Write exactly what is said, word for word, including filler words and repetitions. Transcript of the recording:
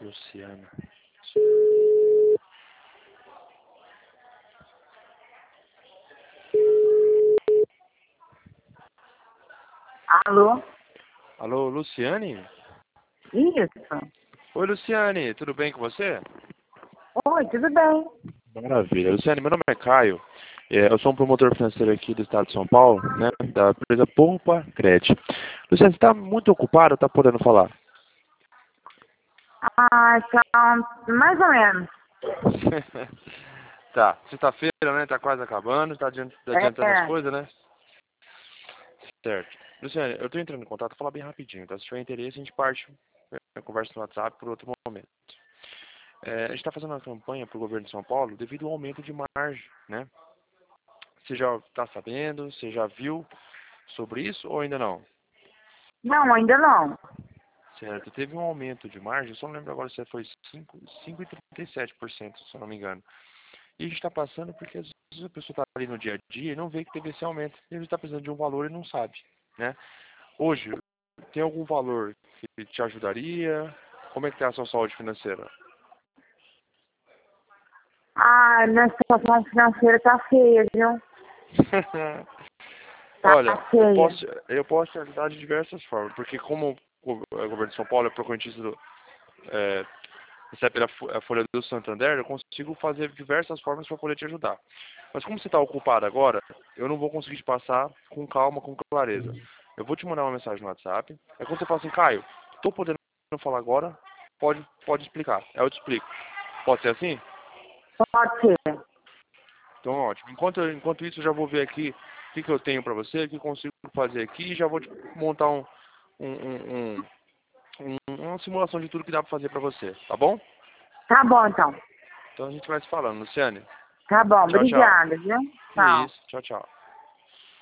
Luciana. Alô? Alô, Luciane? Isso. Oi, Luciane, tudo bem com você? Oi, tudo bem? Maravilha. Luciane, meu nome é Caio. É, eu sou um promotor financeiro aqui do estado de São Paulo, né, da empresa Poupa Cred. Luciane, você está muito ocupado ou está podendo falar? Ah, então, mais ou menos. Tá, sexta-feira, né? Tá quase acabando, tá adiant- tá adiantando as É. coisas, né? Certo. Luciane, eu tô entrando em contato, vou falar bem rapidinho, tá? Se tiver interesse, a gente parte, né, conversa no WhatsApp por outro momento. É, a gente está fazendo uma campanha para o governo de São Paulo devido ao aumento de margem, né? Você já está sabendo? Você já viu sobre isso ou ainda não? Não, ainda não. Certo. Teve um aumento de margem, só não lembro agora se foi cinco vírgula trinta e sete por cento, se eu não me engano. E a gente está passando porque às vezes a pessoa está ali no dia a dia e não vê que teve esse aumento. E a gente está precisando de um valor e não sabe, né? Hoje, tem algum valor que te ajudaria? Como é que está a sua saúde financeira? Ah, minha situação financeira tá feia, viu? Tá Olha, eu feia. posso, eu posso te ajudar de diversas formas, porque como o governo de São Paulo é procorrentista do, é, recebe a, fo- a Folha do Santander, eu consigo fazer diversas formas para poder te ajudar. Mas como você está ocupado agora, eu não vou conseguir te passar com calma, com clareza. Eu vou te mandar uma mensagem no WhatsApp. É quando você fala assim, Caio, estou podendo falar agora, pode, pode explicar. Aí eu te explico. Pode ser assim? Pode ser. Então, ótimo. Enquanto, enquanto isso, eu já vou ver aqui o que, que eu tenho para você, o que eu consigo fazer aqui, e já vou te montar um, um, um, um, um- uma simulação de tudo que dá para fazer para você, tá bom? Tá bom, então. Então a gente vai se falando, Luciane. Tá bom, Tchau, tchau. obrigada, viu? Que Tchau. isso. Tchau, tchau.